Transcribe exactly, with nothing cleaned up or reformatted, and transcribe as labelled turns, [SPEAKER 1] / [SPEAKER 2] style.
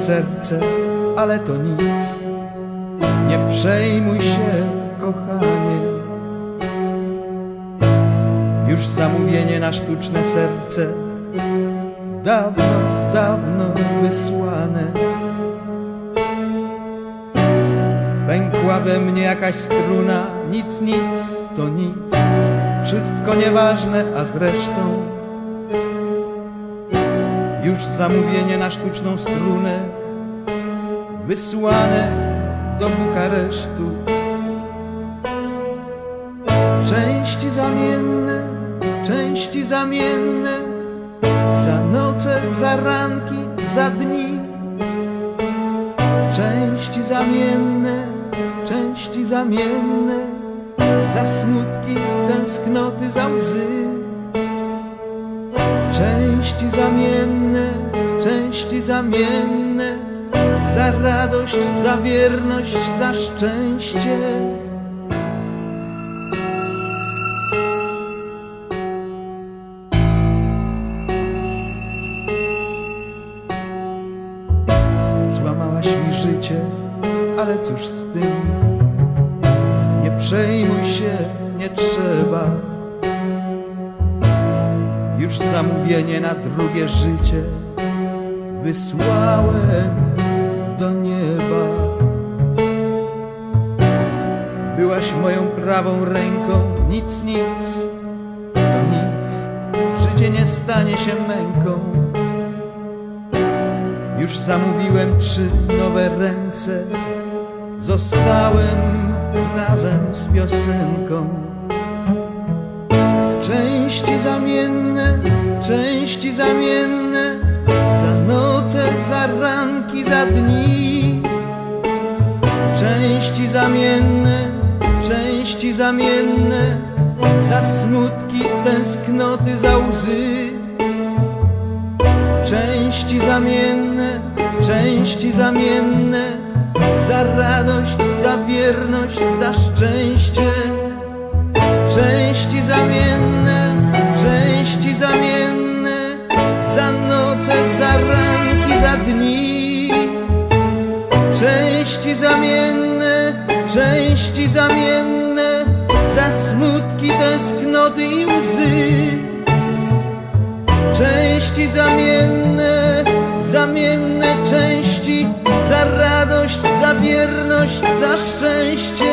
[SPEAKER 1] serce, ale to nic. Nie przejmuj się, kochanie. Już zamówienie na sztuczne serce dawno, dawno wysłane. Pękła we mnie jakaś struna, nic, nic, to nic. Wszystko nieważne, a zresztą już zamówienie na sztuczną strunę wysłane do Bukaresztu. Części zamienne, części zamienne, za noce, za ranki, za dni. Części zamienne, części zamienne, za smutki, tęsknoty, za łzy. Części zamienne, części zamienne, za radość, za wierność, za szczęście. Złamałaś mi życie, ale cóż z tym? Nie przejmuj się, nie trzeba. Już zamówienie na drugie życie wysłałem do nieba. Byłaś moją prawą ręką, nic, nic, to nic. Życie nie stanie się męką. Już zamówiłem trzy nowe ręce, zostałem razem z piosenką. Części zamienne, części zamienne, za noce, za ranki, za dni. Części zamienne, części zamienne, za smutki, tęsknoty, za łzy. Części zamienne, części zamienne, za radość, za wierność, za szczęście. Części zamienne, części zamienne, za noce, za ranki, za dni. Części zamienne, części zamienne, za smutki, tęsknoty i łzy. Części zamienne, zamienne części, za radość, za wierność, za szczęście.